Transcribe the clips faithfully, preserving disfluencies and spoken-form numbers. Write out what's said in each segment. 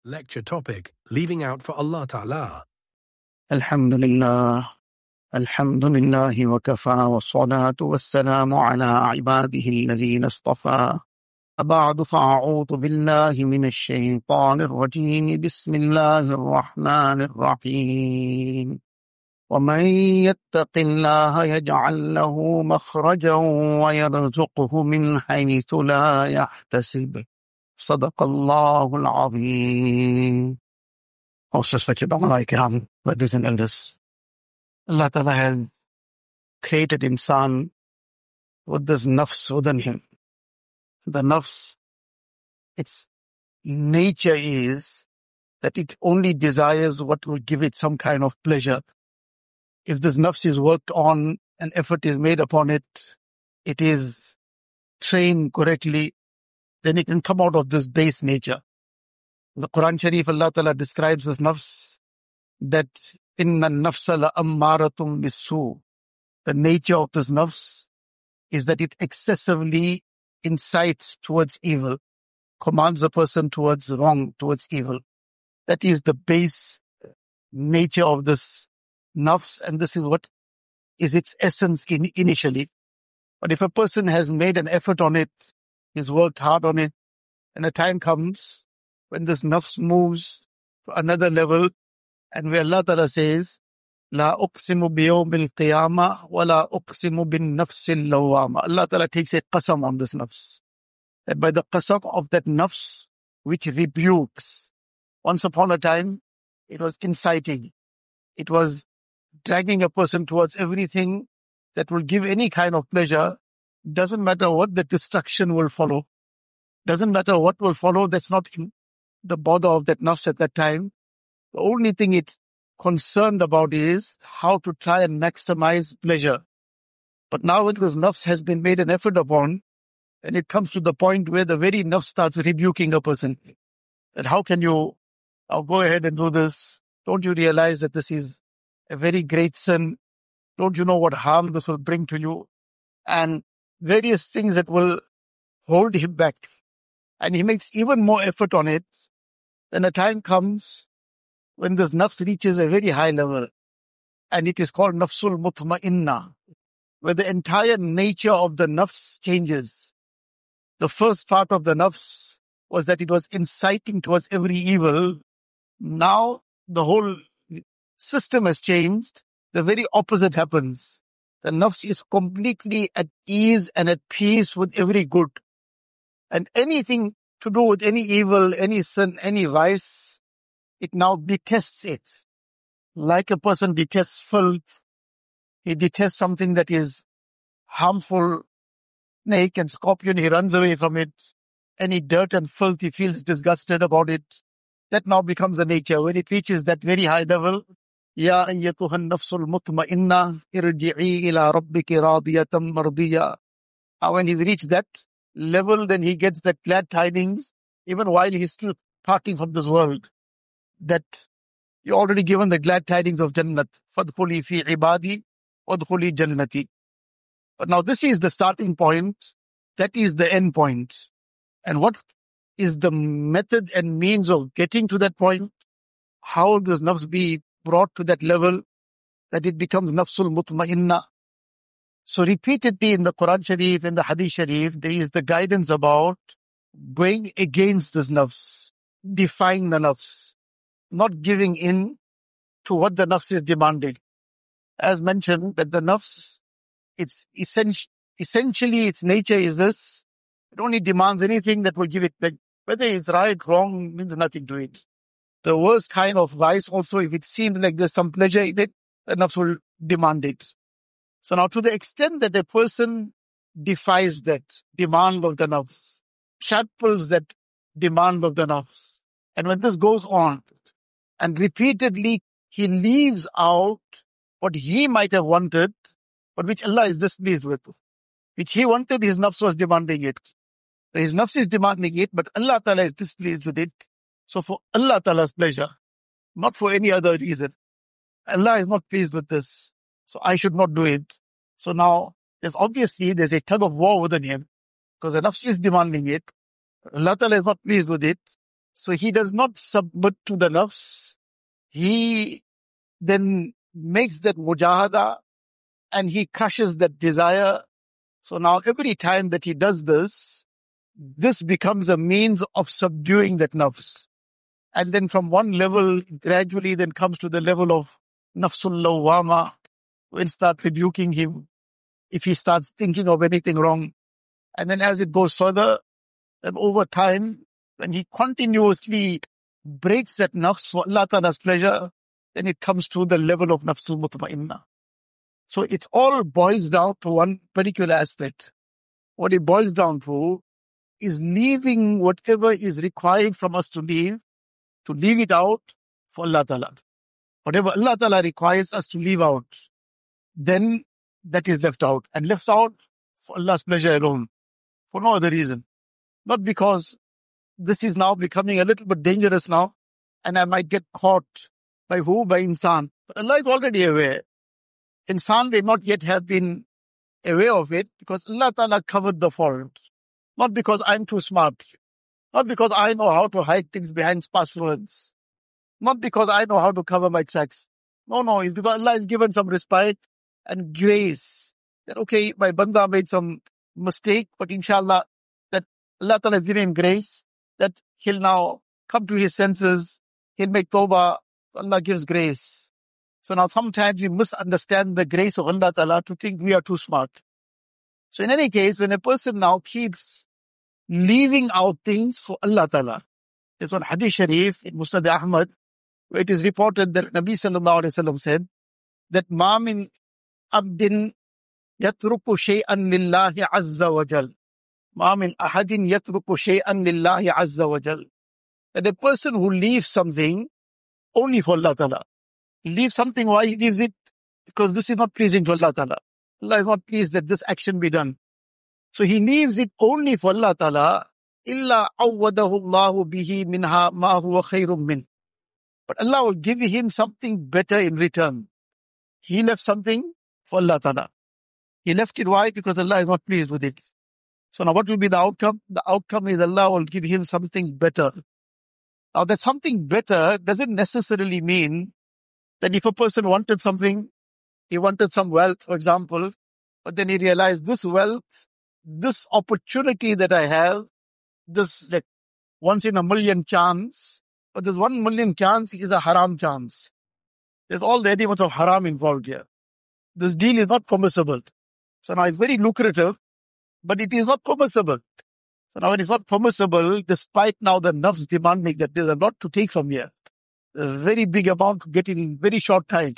Lecture topic: Leaving out for Allah Ta'ala. Alhamdulillah, Alhamdulillah wa kafa wa salatu wa salamu ala ibadihi alladhina istafa. Ba'du fa'a'udhu billahi minash shaytanir rajim. Bismillahir rahmanir rahim. وَمَن يَتَّقِ اللَّهَ يَجْعَل لَّهُ مَخْرَجًا وَيَرْزُقْهُ مِنْ حَيْثُ لَا يَحْتَسِبُ. صدق الله العظيم. Most respected ulama kiram, brothers and elders. Allah Ta'ala has created insan with this nafs within him. The nafs, its nature is that it only desires what will give it some kind of pleasure. If this nafs is worked on and effort is made upon it, it is trained correctly, then it can come out of this base nature. The Quran Sharif, Allah Ta'ala describes this nafs that inna nafsa la ammaratum bisu. The nature of this nafs is that it excessively incites towards evil, commands a person towards wrong, towards evil. That is the base nature of this nafs, and this is what is its essence in, initially. But if a person has made an effort on it, he's worked hard on it, and a time comes when this nafs moves to another level, and where Allah Ta'ala says, La uqsimu biyawmil qiyamah wa la uqsimu bin nafsil lawwama. Allah Ta'ala takes a qasam on this nafs. That by the qasam of that nafs, which rebukes. Once upon a time, it was inciting. It was dragging a person towards everything that will give any kind of pleasure. Doesn't matter what the destruction will follow. Doesn't matter what will follow. That's not in the bother of that nafs at that time. The only thing it's concerned about is how to try and maximize pleasure. But now when this nafs has been made an effort upon, and it comes to the point where the very nafs starts rebuking a person. That how can you now go ahead and do this? Don't you realize that this is a very great sin? Don't you know what harm this will bring to you? And various things that will hold him back. And he makes even more effort on it. Then a time comes when this nafs reaches a very high level. And it is called nafsul mutma'inna, where the entire nature of the nafs changes. The first part of the nafs was that it was inciting towards every evil. Now the whole system has changed. The very opposite happens. The nafs is completely at ease and at peace with every good. And anything to do with any evil, any sin, any vice, it now detests it. Like a person detests filth, he detests something that is harmful, snake and scorpion, he runs away from it. Any dirt and filth, he feels disgusted about it. That now becomes a nature. When it reaches that very high level, Ya ayyatuhan nafsul mutma'inna irji'i ila rabbiki radiyatan mardiya. Now when he's reached that level, then he gets that glad tidings, even while he's still parting from this world, that you're already given the glad tidings of Jannat. Fadkhuli fi ibadi, wadkhuli jannati. But now this is the starting point. That is the end point. And what is the method and means of getting to that point? How will this nafs be brought to that level that it becomes nafsul mutma'inna? So repeatedly in the Quran Sharif and the Hadith Sharif, there is the guidance about going against this nafs, defying the nafs, not giving in to what the nafs is demanding. As mentioned, that the nafs, it's essentially, essentially its nature is this. It only demands anything that will give it back. Whether it's right, wrong, means nothing to it. The worst kind of vice also, if it seems like there's some pleasure in it, the nafs will demand it. So now to the extent that a person defies that demand of the nafs, tramples that demand of the nafs, and when this goes on, and repeatedly he leaves out what he might have wanted, but which Allah is displeased with, which he wanted, his nafs was demanding it. His nafs is demanding it, but Allah Ta'ala is displeased with it. So for Allah Ta'ala's pleasure, not for any other reason. Allah is not pleased with this, so I should not do it. So now, there's obviously, there's a tug of war within him, because the nafs is demanding it. Allah Ta'ala is not pleased with it. So he does not submit to the nafs. He then makes that mujahada and he crushes that desire. So now every time that he does this, this becomes a means of subduing that nafs. And then from one level, gradually then comes to the level of nafsul lawwama. We'll start rebuking him if he starts thinking of anything wrong. And then as it goes further, and over time, when he continuously breaks that nafs for Allah Ta'ala's pleasure, then it comes to the level of nafsul mutma'inna. So it all boils down to one particular aspect. What it boils down to is leaving whatever is required from us to leave, to leave it out for Allah Ta'ala. Whatever Allah Ta'ala requires us to leave out, then that is left out. And left out for Allah's pleasure alone, for no other reason. Not because this is now becoming a little bit dangerous now, and I might get caught by who? By insan. But Allah is already aware. Insan may not yet have been aware of it because Allah Ta'ala covered the fault. Not because I'm too smart. Not because I know how to hide things behind passwords. Not because I know how to cover my tracks. No, no, it's because Allah has given some respite and grace. That okay, my banda made some mistake, but inshallah, that Allah Ta'ala has given him grace, that he'll now come to his senses, he'll make tawbah, Allah gives grace. So now sometimes we misunderstand the grace of Allah Ta'ala to think we are too smart. So in any case, when a person now keeps leaving out things for Allah Ta'ala, there's one hadith sharif in Musnad Ahmad, where it is reported that Nabi Sallallahu Alaihi Wasallam said that ma min abdin yatruku shay'an lillahi azza wa jal. Ma min ahadin yatruku shay'an lillahi azza wa jal. That a person who leaves something only for Allah Ta'ala. He leaves something, why he leaves it? Because this is not pleasing to Allah Ta'ala. Allah is not pleased that this action be done. So he leaves it only for Allah Ta'ala. Illa awwadahu Allahu bihi minha ma huwa khairum min. But Allah will give him something better in return. He left something for Allah Ta'ala. He left it, why? Because Allah is not pleased with it. So now what will be the outcome? The outcome is Allah will give him something better. Now that something better doesn't necessarily mean that if a person wanted something, he wanted some wealth, for example, but then he realized this wealth, this opportunity that I have, this like once in a million chance, but this one million chance is a haram chance. There's all the elements of haram involved here. This deal is not permissible. So now it's very lucrative, but it is not permissible. So now when it's not permissible, despite now the nafs demanding that there's a lot to take from here, a very big amount to get in very short time.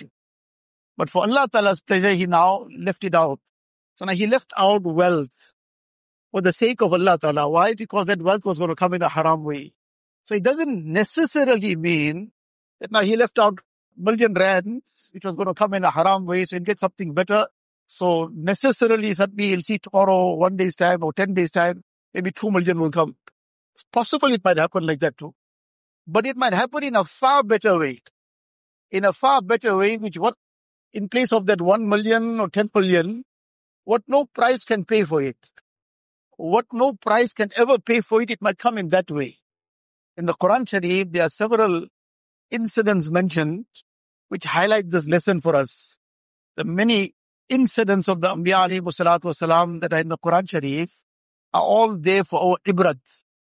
But for Allah Ta'ala's pleasure, he now left it out. So now he left out wealth for the sake of Allah Ta'ala. Why? Because that wealth was going to come in a haram way. So it doesn't necessarily mean that now he left out million rands, which was going to come in a haram way, so he'll get something better. So necessarily, suddenly he'll see tomorrow, one day's time or ten days time, maybe two million will come. It's possible it might happen like that too. But it might happen in a far better way. In a far better way, which what, in place of that one million or ten million, what no price can pay for it. What no price can ever pay for it, it might come in that way. In the Quran Sharif, there are several incidents mentioned which highlight this lesson for us. The many incidents of the Anbiya alayhi salatu wasalam that are in the Quran Sharif are all there for our ibrat.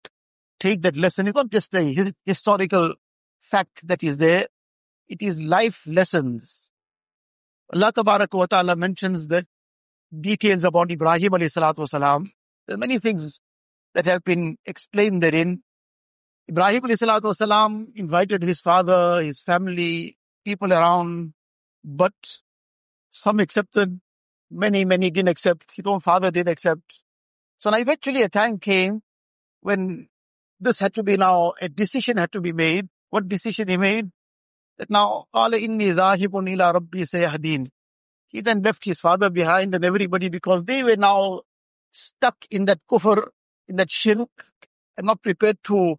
Take that lesson. It's not just a historical fact that is there. It is life lessons. Allah Tabaraka wa Ta'ala mentions the details about Ibrahim alayhi salatu wasalam. There are many things that have been explained therein. Ibrahim alayhi salatu wasalam invited his father, his family, people around, but some accepted, many, many didn't accept. His own father didn't accept. So now eventually a time came when this had to be now, a decision had to be made. What decision he made? That now, قَالَ إِنِّي ذَاهِبٌ إِلَىٰ رَبِّي سَيَهْدِينِ. He then left his father behind and everybody, because they were now stuck in that kufr, in that shirk, and not prepared to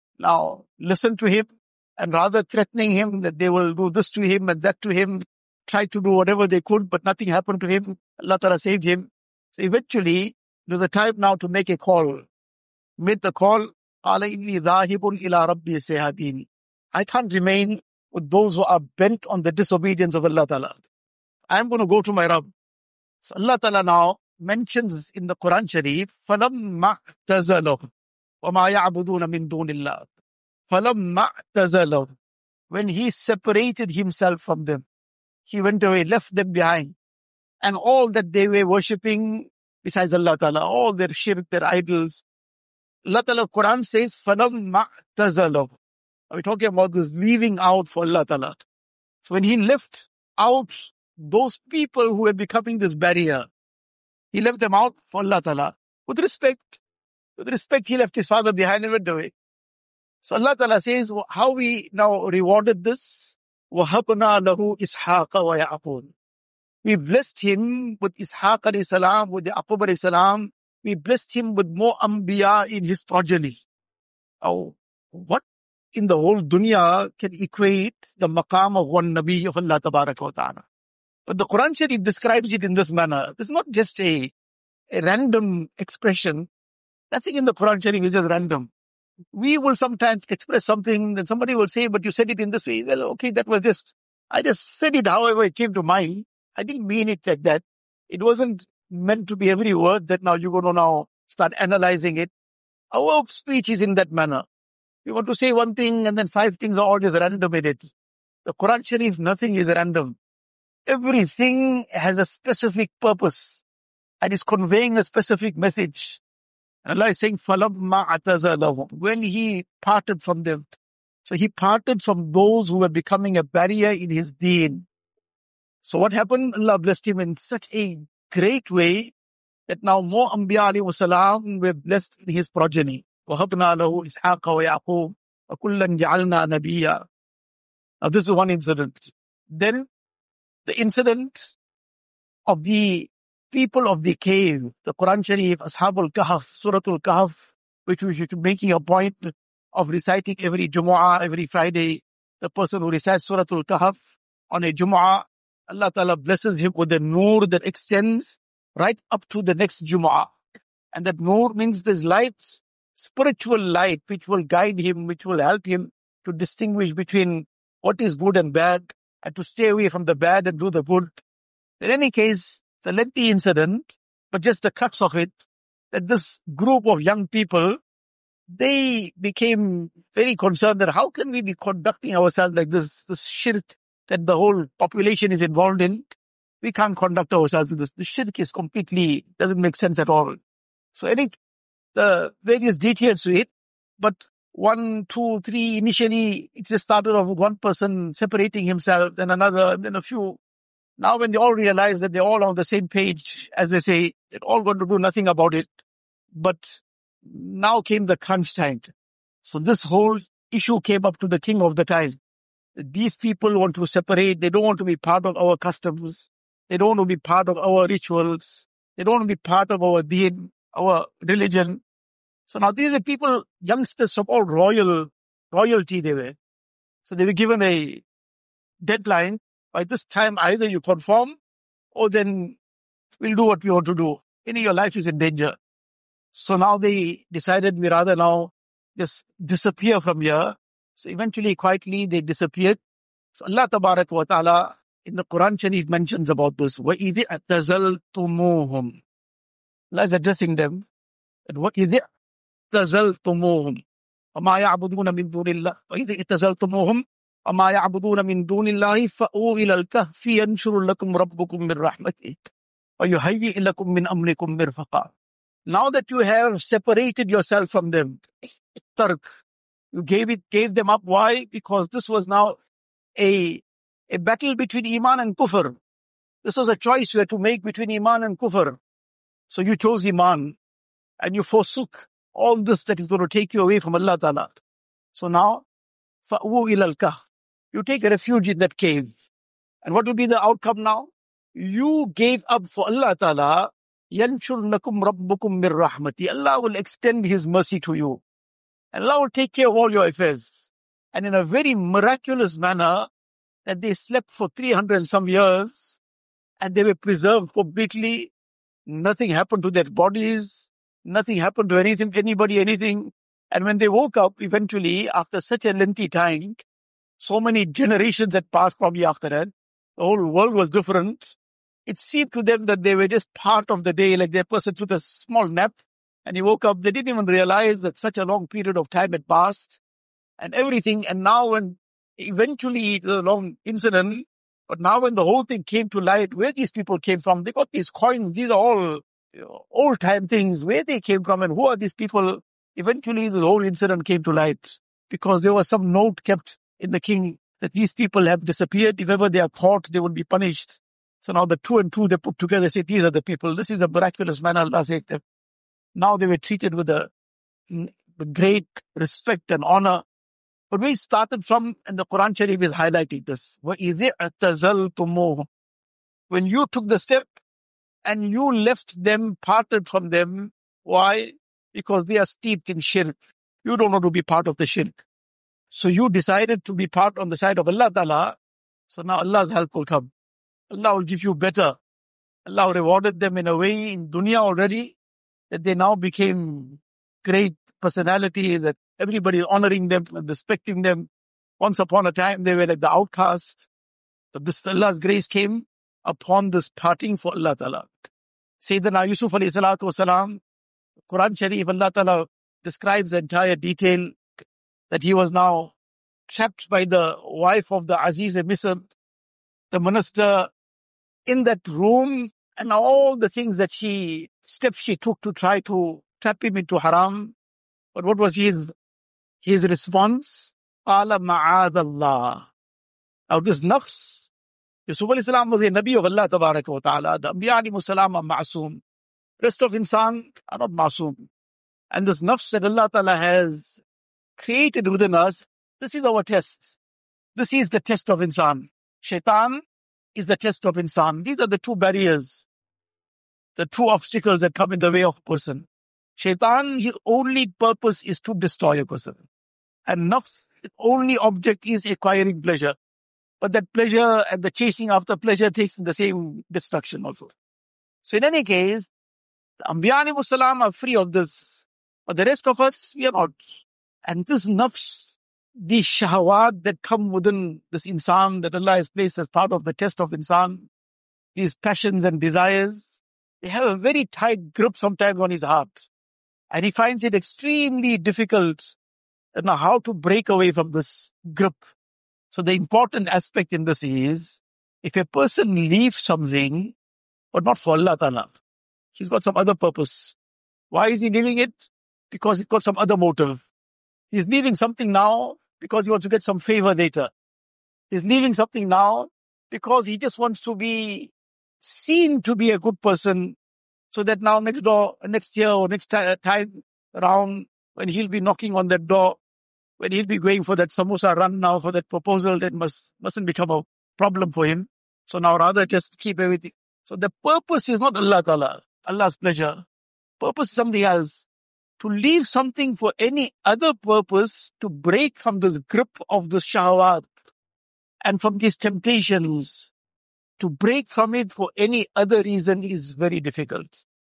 now listen to him, and rather threatening him that they will do this to him and that to him, try to do whatever they could, but nothing happened to him. Allah Ta'ala saved him. So eventually, there was a time now to make a call. Made the call, قَالَ إِنِّي ذَاهِبٌ إِلَىٰ رَبِّي سَيَهْدِينِ. I can't remain with those who are bent on the disobedience of Allah Ta'ala. I'm going to go to my Rabb. So Allah Ta'ala now mentions in the Quran Sharif, فَلَمَّا اعْتَزَلَهُمْ وَمَا يَعْبُدُونَ مِن دُونِ اللَّهِ. فَلَمَّا اعْتَزَلَهُمْ. When he separated himself from them, he went away, left them behind. And all that they were worshipping besides Allah Ta'ala, all their shirk, their idols. Allah Ta'ala Quran says, فَلَمَّا اعْتَزَلَهُمْ. We're talking about this leaving out for Allah Ta'ala. So when he left out those people who were becoming this barrier, he left them out for Allah Ta'ala. With respect, with respect, he left his father behind and went away. So Allah Ta'ala says, how we now rewarded this? وَهَبْنَا لَهُ إِسْحَاقَ وَيَعْقُوبَ. We blessed him with Ishaq alayhi salam, with Yaqub alayhi salam. We blessed him with more Anbiya in his progeny. Oh, what in the whole dunya can equate the maqam of one Nabi of Allah Tabaraka wa Ta'ala? But the Quran Sharif describes it in this manner. This is not just a, a random expression. Nothing in the Quran Sharif is just random. We will sometimes express something, then somebody will say, but you said it in this way. Well, okay, that was just, I just said it however it came to mind. I didn't mean it like that. It wasn't meant to be every word that now you're going to now start analyzing it. Our speech is in that manner. We want to say one thing and then five things are all just random in it. The Quran Sharif, nothing is random. Everything has a specific purpose and is conveying a specific message. And Allah is saying, فَلَمَّا اعْتَزَلَهُمْ. When he parted from them. So he parted from those who were becoming a barrier in his deen. So what happened? Allah blessed him in such a great way that now more Anbiya alayhi salam were blessed in his progeny. وَهَبْنَا لَهُ إِسْحَاقَ وَيَعْقُوبَ وَكُلًّا جَعَلْنَا نَبِيًّا. Now this is one incident. Then the incident of the people of the cave, the Quran Sharif, Ashabul Kahf, Suratul Kahf, which we should be making a point of reciting every Jumu'ah, every Friday. The person who recites Suratul Kahf on a Jumu'ah, Allah Ta'ala blesses him with a nur that extends right up to the next Jumu'ah. And that nur means this light, spiritual light, which will guide him, which will help him to distinguish between what is good and bad, and to stay away from the bad and do the good. In any case, it's a lengthy incident, but just the crux of it, that this group of young people, they became very concerned that how can we be conducting ourselves like this, this shirk that the whole population is involved in. We can't conduct ourselves with this. The shirk is completely, doesn't make sense at all. So I think the various details to it, but one, two, three, initially it just started off with one person separating himself, then another, and then a few. Now when they all realize that they're all on the same page, as they say, they're all going to do nothing about it. But now came the crunch time. So this whole issue came up to the king of the time. These people want to separate. They don't want to be part of our customs. They don't want to be part of our rituals. They don't want to be part of our deen, our religion. So now these are people, youngsters of all royal, royalty they were. So they were given a deadline. By this time, either you conform or then we'll do what we want to do. Any your life is in danger. So now they decided we rather now just disappear from here. So eventually, quietly, they disappeared. So Allah Tabarak wa Ta'ala in the Quran Sharif mentions about this. وَإِذِ اعْتَزَلْتُمُوهُمْ. Allah is addressing them. And وَإِذِ اعْتَزَلْتُمُوهُمْ وَمَا يَعْبُدُونَ مِن دُونِ اللَّهِ وَإِذِ اعْتَزَلْتُمُوهُمْ وَمَا يَعْبُدُونَ مِن دُونِ اللَّهِ فَأْوُوا إِلَى الْكَهْفِ يَنشُرُ لَكُمْ رَبُّكُم مِّن رَحْمَتِهِ وَيُهَيِّئْ لَكُم مِّنْ أَمْرِكُم مِّرْفَقًا. Now that you have separated yourself from them, tark, you gave it, gave them up. Why? Because this was now a, a battle between Iman and Kufr. This was a choice you had to make between Iman and Kufr. So you chose Iman and you forsook all this that is going to take you away from Allah Ta'ala. So now, فَأْوُوا إِلَى الْكَهْفِ. You take a refuge in that cave. And what will be the outcome now? You gave up for Allah Ta'ala. يَنْشُرْ لَكُمْ رَبُّكُمْ مِنْ رَحْمَتِهِ. Allah will extend His mercy to you. And Allah will take care of all your affairs. And in a very miraculous manner, that they slept for three hundred and some years, and they were preserved completely. Nothing happened to their bodies. Nothing happened to anything, anybody, anything. And when they woke up, eventually, after such a lengthy time, so many generations had passed probably after that, the whole world was different. It seemed to them that they were just part of the day, like their person took a small nap and he woke up. They didn't even realize that such a long period of time had passed and everything. And now when eventually the long incident, but now when the whole thing came to light, where these people came from, they got these coins. These are all you know, old time things, where they came from and who are these people. Eventually the whole incident came to light because there was some note kept in the king that these people have disappeared. If ever they are caught, they will be punished. So now the two and two they put together, say, these are the people. This is a miraculous manner Allah saved them. Now they were treated with a with great respect and honor. But we started from, and the Quran Sharif is highlighting this. وَإِذِ اعْتَزَلْتُمُوهُمْ. When you took the step and you left them, parted from them. Why? Because they are steeped in shirk. You don't want to be part of the shirk. So you decided to be part on the side of Allah Ta'ala. So now Allah's help will come. Allah will give you better. Allah rewarded them in a way in dunya already that they now became great personalities, that everybody is honoring them and respecting them. Once upon a time, they were like the outcast. But this Allah's grace came upon this parting for Allah Ta'ala. Sayyidina Yusuf alayhi salatu wasalam, Quran Sharif, Allah Ta'ala describes the entire detail that he was now trapped by the wife of the Aziz of Misr, the minister, in that room, and all the things that she, steps she took to try to trap him into haram. But what was his, his response? Qala ma'adallah. Now this nafs, Yusuf alayhi salam was a Nabi of Allah tabaraka wa ta'ala. The Anbiya alayhimu salam are ma'asum. Rest of insan are not ma'asum. And this nafs that Allah Ta'ala has created within us, this is our test. This is the test of insan. Shaitan is the test of insan. These are the two barriers, the two obstacles that come in the way of a person. Shaitan, his only purpose is to destroy a person. And nafs, its only object is acquiring pleasure. But that pleasure and the chasing after pleasure takes the same destruction also. So in any case, the Anbiya alayhimu salam are free of this. But the rest of us, we are not. And this nafs, these shahawat that come within this insan that Allah has placed as part of the test of insan, these passions and desires, they have a very tight grip sometimes on his heart. And he finds it extremely difficult to know how to break away from this grip. So the important aspect in this is, if a person leaves something, but not for Allah Ta'ala, he's got some other purpose. Why is he leaving it? Because he's got some other motive. He's leaving something now because he wants to get some favor later. He's leaving something now because he just wants to be seen to be a good person, so that now next door, next year or next t- time around, when he'll be knocking on that door, when he'll be going for that samosa run now for that proposal, that must, mustn't become a problem for him. So now rather just keep everything. So the purpose is not Allah Ta'ala, Allah's pleasure. Purpose is something else. To leave something for any other purpose, to break from this grip of the shahwat and from these temptations, to break from it for any other reason is very difficult.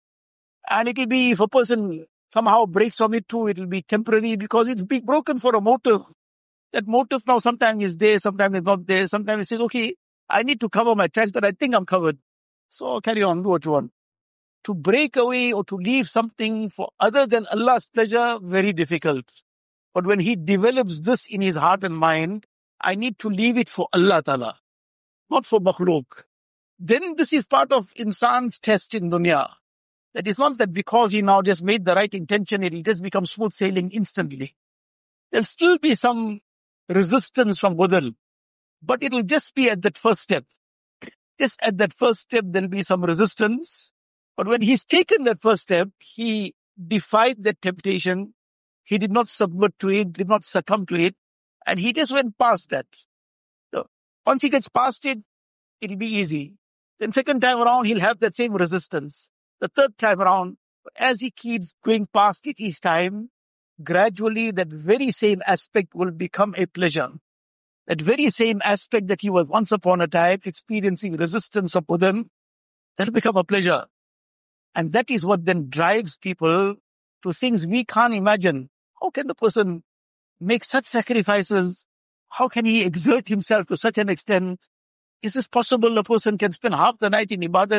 And it will be, if a person somehow breaks from it too, it will be temporary because it's being broken for a motive. That motive now sometimes is there, sometimes it's not there. Sometimes it says, okay, I need to cover my tracks, but I think I'm covered. So carry on, do what you want. To break away or to leave something for other than Allah's pleasure, very difficult. But when he develops this in his heart and mind, I need to leave it for Allah Ta'ala, not for makhluk. Then this is part of insan's test in dunya. That is not that because he now just made the right intention, it will just become smooth sailing instantly. There'll still be some resistance from within, but it will just be at that first step. Just at that first step, there'll be some resistance. But when he's taken that first step, he defied that temptation. He did not submit to it, did not succumb to it, and he just went past that. So once he gets past it, it'll be easy. Then second time around, he'll have that same resistance. The third time around, as he keeps going past it each time, gradually that very same aspect will become a pleasure. That very same aspect that he was once upon a time experiencing resistance of within, that'll become a pleasure. And that is what then drives people to things we can't imagine. how can the person make such sacrifices? How can he exert himself to such an extent? Is this possible? A person can spend half the night in ibadat.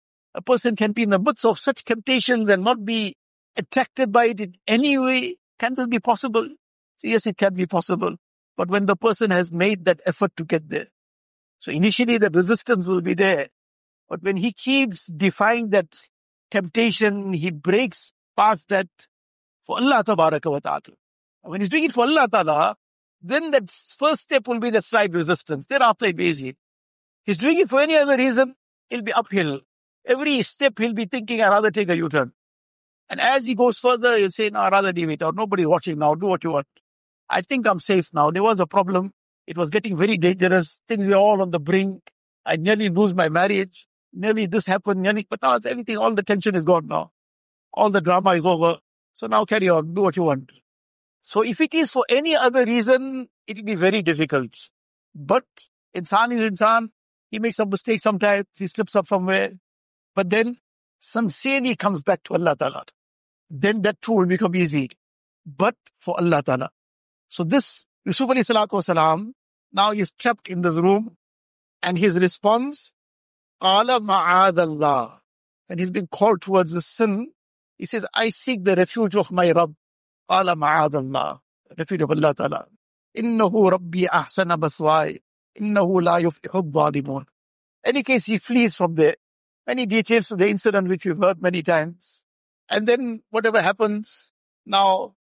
A person can be in the midst of such temptations and not be attracted by it in any way. Can this be possible? So yes, it can be possible. But when the person has made that effort to get there. So initially the resistance will be there. But when he keeps defying that temptation, he breaks past that for Allah tabaraka wa ta'ala. When he's doing it for Allah ta'ala, then that first step will be that slight resistance. Thereafter it will be easy. He's doing it for any other reason, it'll be uphill. Every step he'll be thinking, I'd rather take a U-turn. And as he goes further, he'll say, no, I'd rather leave it out. Nobody's watching now. Do what you want. I think I'm safe now. There was a problem. It was getting very dangerous. Things were all on the brink. I nearly lose my marriage. Nearly this happened. Nearly, but now it's everything, all the tension is gone now. All the drama is over. So now carry on. Do what you want. So if it is for any other reason, it will be very difficult. But insan is insan. He makes a mistake sometimes. He slips up somewhere. But then sincerely comes back to Allah Ta'ala. Then that too will become easy. But for Allah Ta'ala. So this Yusuf alayhi salatu wasalam, now he's trapped in this room. And his response, Qala ma'adallah. And he's been called towards the sin. He says, I seek the refuge of my Rabb. Qala ma'adallah. Refuge of Allah Ta'ala. Innahu Rabbi ahsana baswai. Innahu la yuflihu dhalimun. Any case, he flees from there. Many details of the incident which we've heard many times. And then whatever happens, now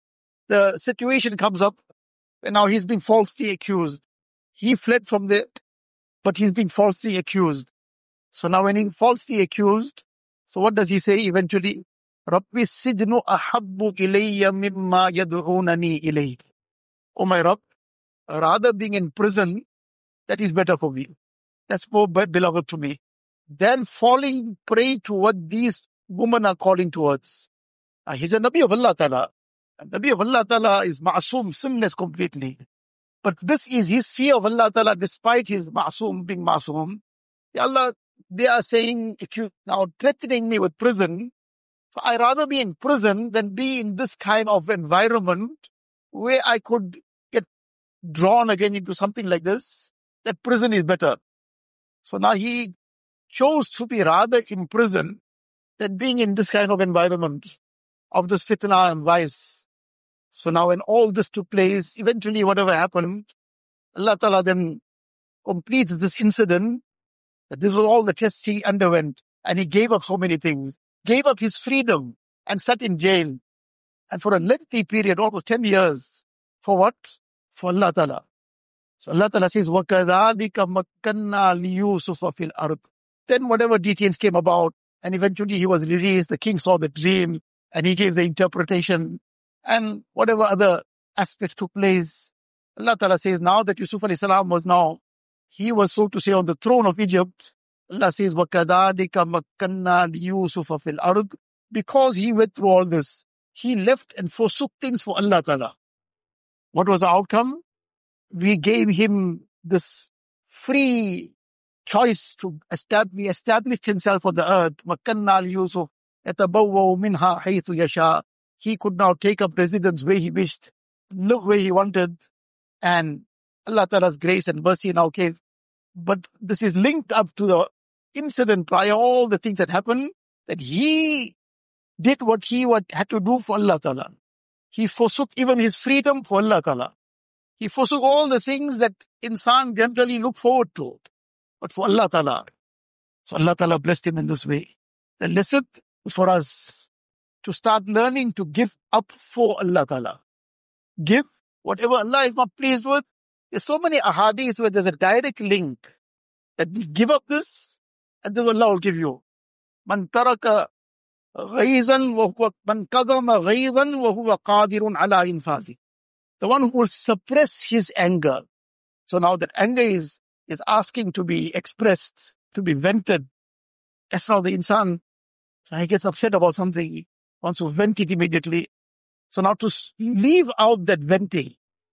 the situation comes up and now he's been falsely accused. He fled from there, but he's been falsely accused. So now when he's falsely accused, so what does he say eventually? Rabbi sijnu ahabbu ilayya mimma yad'unani ilayh. Oh my Rabb, rather being in prison, that is better for me. That's more beloved to me than falling prey to what these women are calling towards. Uh, he's a Nabi of Allah Ta'ala. A Nabi of Allah Ta'ala is ma'asum, sinless completely. But this is his fear of Allah Ta'ala despite his ma'asum being ma'asum. Ya Allah, they are saying, now threatening me with prison. So I rather be in prison than be in this kind of environment where I could get drawn again into something like this. That prison is better. So now he chose to be rather in prison than being in this kind of environment of this fitna and vice. So now when all this took place, eventually whatever happened, Allah Ta'ala then completes this incident, that this was all the tests he underwent, and he gave up so many things, gave up his freedom and sat in jail. And for a lengthy period, almost ten years. For what? For Allah Ta'ala. So Allah Ta'ala says, وَكَذَلِكَ مَكَّنَّا لِيُوسُفَ فِي الْأَرْضِ. Then whatever details came about, and eventually he was released, the king saw the dream, and he gave the interpretation, and whatever other aspects took place. Allah Ta'ala says, now that Yusuf alayhi salam was now, he was so to say on the throne of Egypt, Allah says, وَكَذَلِكَ مَكَّنَّا لِيُوسُفَ فِي الْأَرْضِ. Because he went through all this, he left and forsook things for Allah Ta'ala. What was the outcome? We gave him this free choice to establish, he established himself on the earth. مَكَّنَّا لِيُوسُفَ يَتَبَوَّأُ مِنْهَا حَيْثُ يَشَاءُ. He could now take up residence where he wished, live where he wanted, and Allah Ta'ala's grace and mercy now came. But this is linked up to the incident prior, all the things that happened, that he did what he what had to do for Allah Ta'ala. He forsook even his freedom for Allah Ta'ala. He forsook all the things that insan generally look forward to, but for Allah Ta'ala. So Allah Ta'ala blessed him in this way. The lesson is for us to start learning to give up for Allah Ta'ala. Give whatever Allah is not pleased with. There's so many ahadith where there's a direct link that you give up this and then Allah will give you. Man taraka ghayzan wa huwa man kadama ghayzan wa huwa qadirun ala infazi. The one who will suppress his anger. So now that anger is, is asking to be expressed, to be vented. That's how the insan, so he gets upset about something, he wants to vent it immediately. So now to leave out that venting.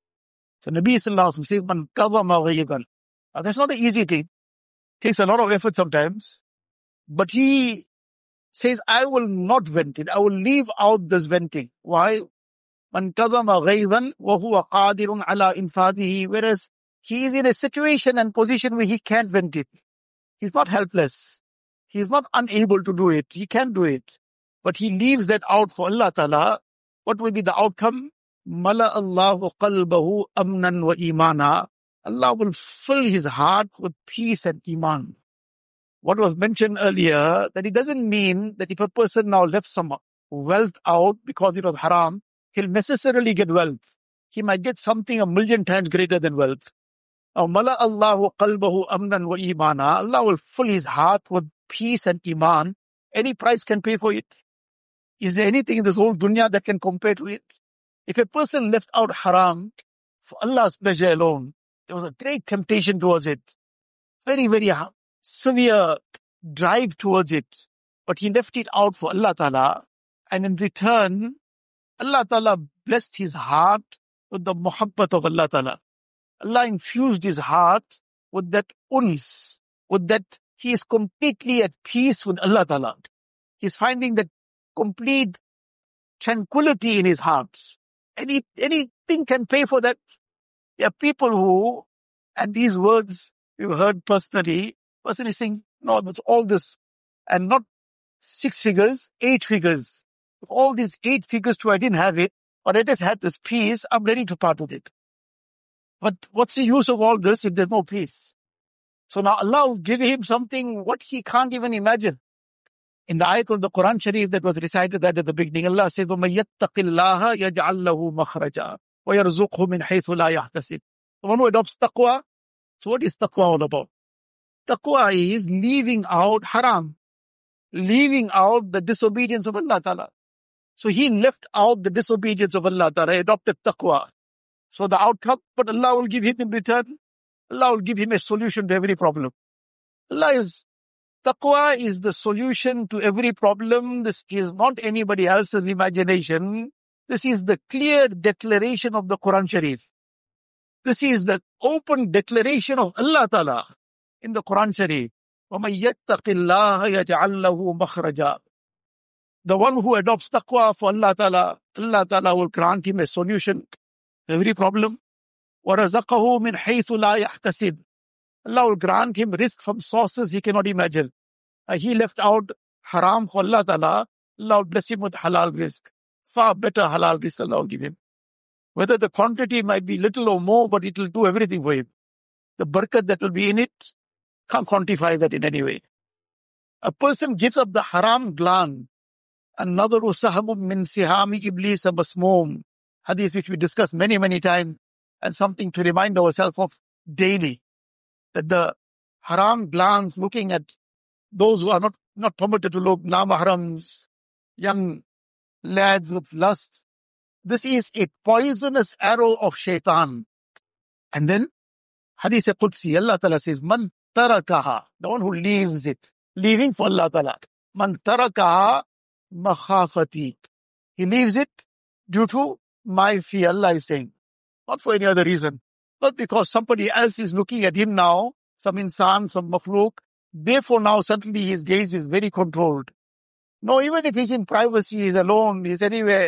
So Nabi Sallallahu Alaihi Wasallam says, Man kadama ghayzan. Now that's not an easy thing. It takes a lot of effort sometimes. But he says, I will not vent it. I will leave out this venting. Why? Man kadama ghaydan wa huwa qadirun ala infadihi. Whereas he is in a situation and position where he can't vent it. He's not helpless. He's not unable to do it. He can do it. But he leaves that out for Allah Ta'ala. What will be the outcome? Mala Allahu qalbahu amnan wa imana. Allah will fill his heart with peace and iman. What was mentioned earlier, that it doesn't mean that if a person now left some wealth out because it was haram, he'll necessarily get wealth. He might get something a million times greater than wealth. Now, Mala Allahu qalbahu amnan wa imana. Allah will fill his heart with peace and iman. Any price can pay for it. Is there anything in this whole dunya that can compare to it? If a person left out haram for Allah's pleasure alone, there was a great temptation towards it. Very, very severe drive towards it. But he left it out for Allah Ta'ala. And in return, Allah Ta'ala blessed his heart with the muhabbat of Allah Ta'ala. Allah infused his heart with that uns, with that he is completely at peace with Allah Ta'ala. He's finding that complete tranquility in his heart. Any, anything can pay for that. There are people who, and these words we've heard personally, person is saying, no, that's all this, and not six figures, eight figures. If all these eight figures too, I didn't have it, or I just had this peace, I'm ready to part with it. But what's the use of all this if there's no peace? So now Allah will give him something what he can't even imagine. In the ayat of the Quran Sharif that was recited right at the beginning, Allah says, وَمَن يَتَّقِ اللَّهَ يَجْعَلْ لَهُ مَخْرَجًا وَيَرْزُقْهُ مِنْ حَيْثُ لَا يَحْتَسِبُ. The one who adopts taqwa, so what is taqwa all about? Taqwa is leaving out haram, leaving out the disobedience of Allah Ta'ala. So he left out the disobedience of Allah Ta'ala, adopted taqwa. So the outcome, but Allah will give him in return, Allah will give him a solution to every problem. Allah is, taqwa is the solution to every problem. This is not anybody else's imagination. This is the clear declaration of the Quran Sharif. This is the open declaration of Allah Ta'ala in the Quran Sharif. وَمَن يَتَّقِ اللَّهَ يَجْعَلْ لَهُ مَخْرَجًا. The one who adopts taqwa for Allah Ta'ala, Allah Ta'ala will grant him a solution to every problem. وَرَزَقَهُ مِنْ حَيْثُ لَا يَحْتَسِبُ. Allah will grant him risk from sources he cannot imagine. Uh, he left out haram for Allah Ta'ala, Allah will bless him with halal risk. Far better halal risk Allah will give him. Whether the quantity might be little or more, but it will do everything for him. The barakat that will be in it, can't quantify that in any way. A person gives up the haram gland. Another sahamun min sihami iblis masmoom. Hadith which we discussed many, many times, and something to remind ourselves of daily. That the haram glands looking at those who are not, not permitted to look, namahrams, young lads with lust. This is a poisonous arrow of shaitan. And then, Hadith Qudsi, Allah Ta'ala says, Man tarakaha, the one who leaves it, leaving for Allah Ta'ala. Man tarakaha makhafati. He leaves it due to my fear, Allah is saying. Not for any other reason. Not because somebody else is looking at him now, some insan, some makhluk. Therefore now suddenly his gaze is very controlled. No, even if he's in privacy, he's alone, he's anywhere.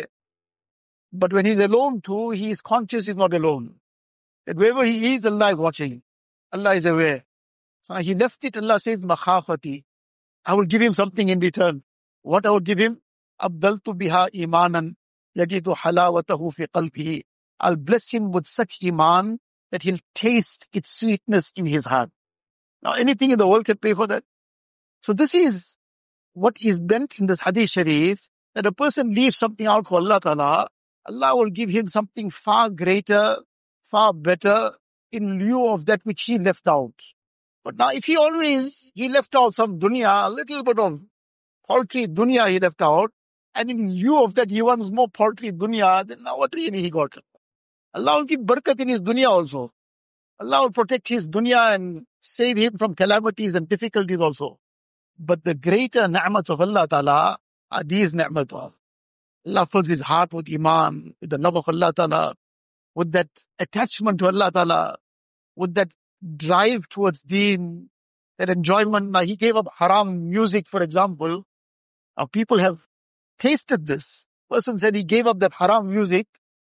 But when he's alone too, he is conscious he's not alone. That wherever he is, Allah is watching. Allah is aware. So he left it, Allah says, makhafati. I will give him something in return. What I will give him? Abdaltu biha imanan yajidu halawatahu fi qalbihi. I'll bless him with such iman that he'll taste its sweetness in his heart. Now anything in the world can pay for that. So this is what is meant in this hadith sharif, that a person leaves something out for Allah Ta'ala, Allah will give him something far greater, far better in lieu of that which he left out. But now if he always, he left out some dunya, a little bit of paltry dunya he left out, and in lieu of that he wants more paltry dunya, then now what really he got? Allah will give barakat in his dunya also. Allah will protect his dunya and save him from calamities and difficulties also. But the greater ni'mat of Allah Ta'ala are these ni'mat. Allah fills his heart with iman, with the love of Allah Ta'ala, with that attachment to Allah Ta'ala, with that drive towards deen, that enjoyment. Now he gave up haram music, for example. Now people have tasted this. Person said he gave up that haram music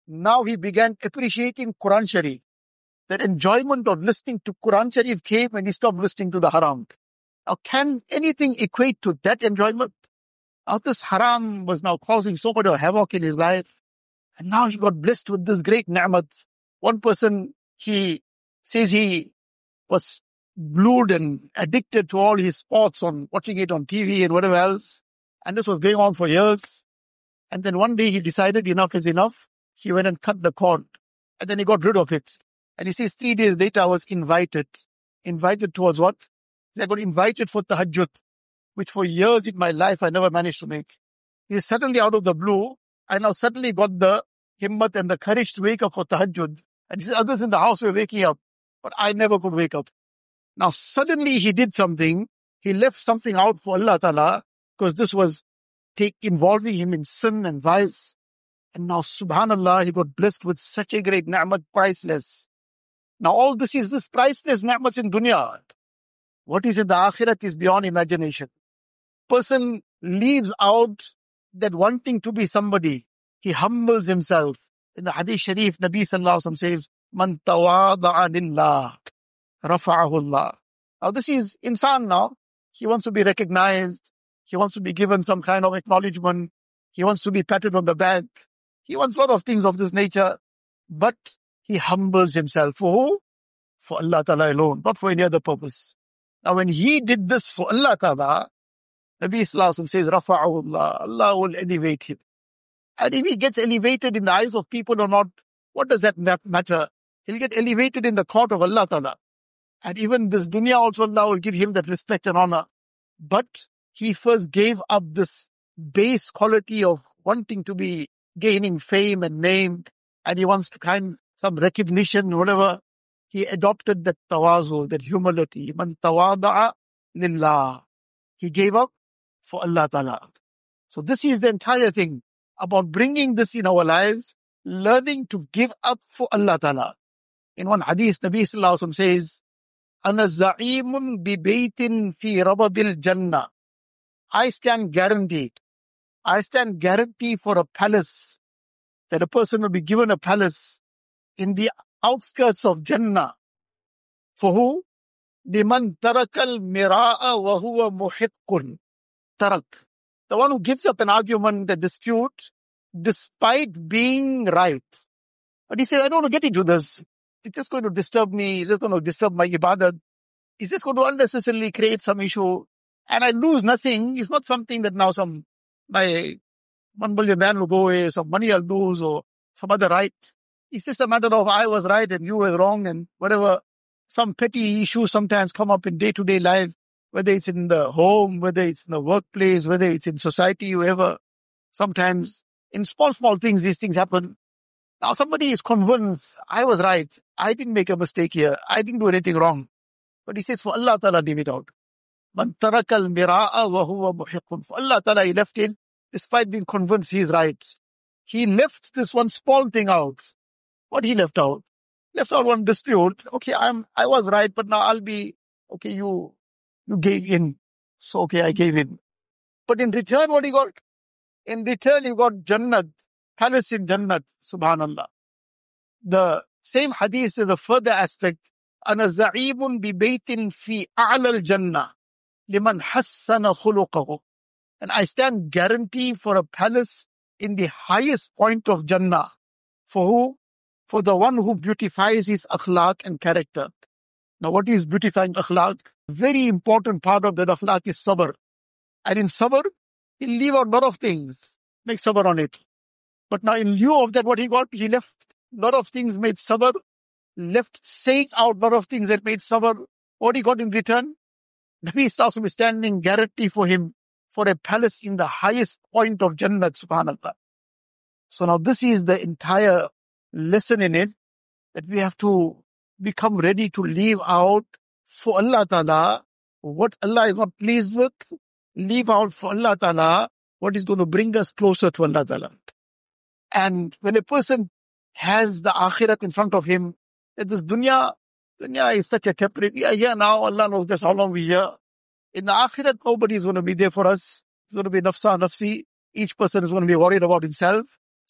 now he began appreciating Quran Sharif. That enjoyment of listening to Quran Sharif came when he stopped listening to the haram. Now, can anything equate to that enjoyment? Now, this haram was now causing so much of havoc in his life. And now he got blessed with this great ni'mat. One person, he says he was glued and addicted to all his sports on watching it on T V and whatever else. And this was going on for years. And then one day he decided enough is enough. He went and cut the cord. And then he got rid of it. And he says three days later I was invited. Invited towards what? I got invited for tahajjud, which for years in my life I never managed to make. He is suddenly out of the blue. I now suddenly got the himmat and the courage to wake up for tahajjud. And he says others in the house were waking up, but I never could wake up. Now suddenly he did something. He left something out for Allah Ta'ala, because this was take, involving him in sin and vice. And now subhanallah, he got blessed with such a great ni'mat, priceless. Now all this is this priceless ni'mats in dunya. What is in the akhirat is beyond imagination. Person leaves out that wanting to be somebody. He humbles himself. In the Hadith Sharif, Nabi Sallallahu Alaihi Wasallam says, Man tawada'a lillah, rafa'ahu Allah. Now this is insan now. He wants to be recognized. He wants to be given some kind of acknowledgement. He wants to be patted on the back. He wants a lot of things of this nature. But he humbles himself. For who? For Allah Ta'ala alone, not for any other purpose. Now when he did this for Allah Ta'ala, Nabi Sallallahu Alaihi Wasallam says, Rafa'ahu Allah, Allah will elevate him. And if he gets elevated in the eyes of people or not, what does that matter? He'll get elevated in the court of Allah Ta'ala. And even this dunya also Allah will give him that respect and honor. But he first gave up this base quality of wanting to be gaining fame and name. And he wants to kind some recognition, whatever. He adopted that tawazu, that humility. Man tawada'a lillah. He gave up for Allah Ta'ala. So this is the entire thing about bringing this in our lives, learning to give up for Allah Ta'ala. In one hadith, Nabi Sallallahu Alaihi Wasallam says, Ana za'imun bi baytin fi rabadil jannah. I stand guaranteed. I stand guarantee for a palace, that a person will be given a palace in the outskirts of Jannah. For who? Liman tarakal mira'a wa huwa muhiqqun. Tarak. The one who gives up an argument, a dispute, despite being right. But he says, I don't want to get into this. It's just going to disturb me. It's just going to disturb my ibadat. It's just going to unnecessarily create some issue. And I lose nothing. It's not something that now some, my one million man will go away, some money I'll lose or some other right. It's just a matter of I was right and you were wrong and whatever. Some petty issues sometimes come up in day-to-day life, whether it's in the home, whether it's in the workplace, whether it's in society, wherever. Sometimes in small, small things, these things happen. Now somebody is convinced, I was right. I didn't make a mistake here. I didn't do anything wrong. But he says, for Allah Ta'ala, leave it out. Man tarakal mira'a wa huwa muhiqqun. For Allah Ta'ala, he left it, despite being convinced he is right. He left this one small thing out. What he left out? Left out one dispute. Okay, I'm, I was right, but now I'll be, okay, you, you gave in. So, okay, I gave in. But in return, what he got? In return, he got Jannat, palace in Jannat, subhanallah. The same hadith is a further aspect. Ana za'imun bi baytin fi a'la al-jannah liman hassana khuluqahu. And I stand guarantee for a palace in the highest point of Jannah. For who? For the one who beautifies his akhlaq and character. Now what is beautifying akhlaq? Very important part of that akhlaq is sabr. And in sabr, he'll leave out a lot of things. Make sabr on it. But now in lieu of that, what he got? He left a lot of things, made sabr. Left saying out a lot of things that made sabr. What he got in return? Nabi Sallallahu is standing guarantee for him for a palace in the highest point of Jannah, subhanallah. So now this is the entire lesson in it, that we have to become ready to leave out for Allah Ta'ala what Allah is not pleased with, leave out for Allah Ta'ala what is going to bring us closer to Allah Ta'ala. And when a person has the akhirat in front of him, that this dunya, dunya is such a temporary, we are here now, Allah knows just how long we are here. In the akhirat, nobody is going to be there for us. It's going to be nafsa nafsi. Each person is going to be worried about himself.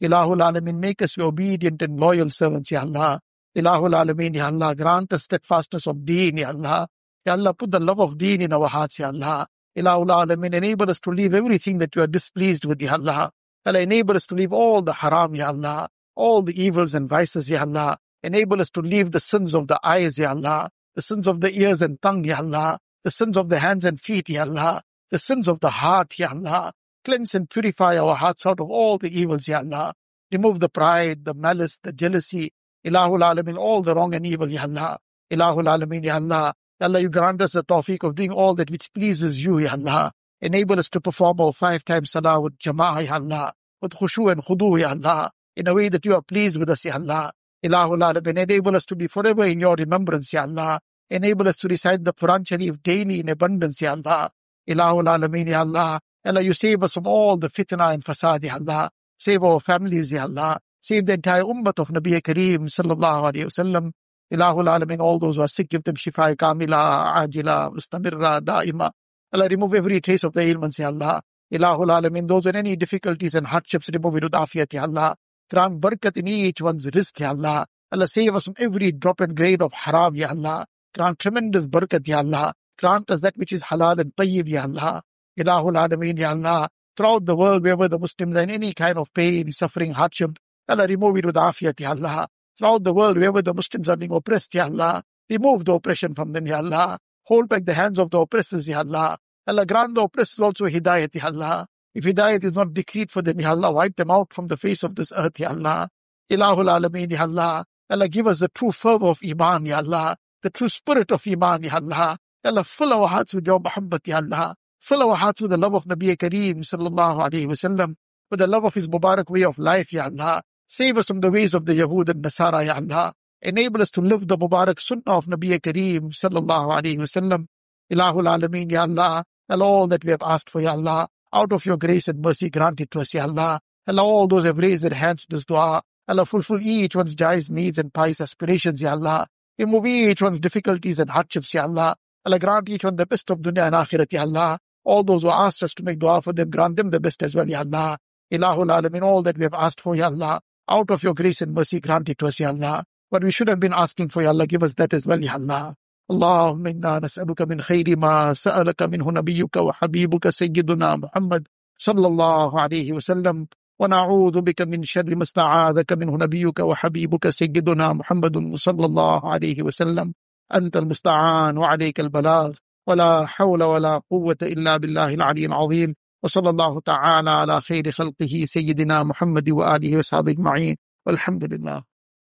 Ilahul Alameen, make us your obedient and loyal servants, Ya Allah. Ilahul Alameen, Ya Allah, grant us steadfastness of deen, Ya Allah. Ya Allah, put the love of deen in our hearts, Ya Allah. Ilahul Alameen, enable us to leave everything that you are displeased with, Ya Allah. Allah, enable us to leave all the haram, Ya Allah. All the evils and vices, Ya Allah. Enable us to leave the sins of the eyes, Ya Allah. The sins of the ears and tongue, Ya Allah. The sins of the hands and feet, Ya Allah. The sins of the heart, Ya Allah. Cleanse and purify our hearts out of all the evils, Ya Allah. Remove the pride, the malice, the jealousy, Ilahul Alameen, all the wrong and evil, Ya Allah. Ilahul Alameen, Ya Allah. Ya Allah, you grant us the tawfiq of doing all that which pleases you, Ya Allah. Enable us to perform our five times salah with jama'ah, Ya Allah. With khushu and khudu, Ya Allah. In a way that you are pleased with us, Ya Allah. Ilahul Alameen, enable us to be forever in your remembrance, Ya Allah. Enable us to recite the Quran Sharif daily in abundance, Ya Allah. Ilahul Alameen, Ya Allah. Allah, you save us from all the fitna and fasad, Ya Allah. Save our families, Ya Allah. Save the entire ummah of Nabi Kareem, sallallahu alayhi wa sallam. Ilahul Alameen, all those who are sick, give them shifa kamila, ajila, mustamirra, daima. Allah, remove every trace of the ailments, Ya Allah. Ilahul Alameen, those with any difficulties and hardships, remove it with afiyat, Ya Allah. Grant barakat in each one's rizq, Ya Allah. Allah, save us from every drop and grain of haram, Ya Allah. Grant tremendous barakat, Ya Allah. Grant us that which is halal and tayyib, Ya Allah. Ilahul Alameen, Ya Allah. Throughout the world, wherever the Muslims are in any kind of pain, suffering, hardship, Allah, remove it with afiyat, Ya Allah. Throughout the world, wherever the Muslims are being oppressed, Ya Allah, remove the oppression from them, Ya Allah. Hold back the hands of the oppressors, Ya Allah. Allah, grant the oppressors also hidayat, Ya Allah. If hidayat is not decreed for them, Ya Allah, wipe them out from the face of this earth, Ya Allah. Ilahul Alameen, Ya Allah. Allah, give us the true fervor of Iman, Ya Allah. The true spirit of Iman, Ya Allah. Allah, fill our hearts with your Muhammad, Ya Allah. Fill our hearts with the love of Nabi Kareem, sallallahu alayhi wa sallam, with the love of his Mubarak way of life, Ya Allah. Save us from the ways of the Yahud and Nasara, Ya Allah. Enable us to live the Mubarak Sunnah of Nabi Kareem, sallallahu alayhi wa sallam. Ilahul Alameen, Ya Allah. Allah, all that we have asked for, Ya Allah, out of your grace and mercy, grant it to us, Ya Allah. Allah, all those who have raised their hands to this dua, Allah, fulfill each one's jais, needs and pious aspirations, Ya Allah. Remove each one's difficulties and hardships, Ya Allah. Allah, grant each one the best of dunya and akhirat, Ya Allah. All those who asked us to make dua for them, grant them the best as well, Ya Allah. Ilahul Alameen, all that we have asked for, Ya Allah, out of your grace and mercy, grant it to us, Ya Allah. What we should have been asking for, Ya Allah, give us that as well, Ya Allah. Allahumma inna nas'aluka min khayri ma sa'alaka minhu nabiyyuka wa habibuka sayyiduna Muhammad sallallahu alayhi wa sallam. Wa na'udhu bika min sharri ma sta'adhaka minhu nabiyyuka wa habibuka sayyiduna Muhammadun sallallahu alayhi wa sallam. Anta al-musta'an wa alayka al-balagh. ولا حول ولا قوة إلا بالله العلي العظيم وصلى الله تعالى على خير خلقه سيدنا محمد وآله وصحبه أجمعين والحمد لله.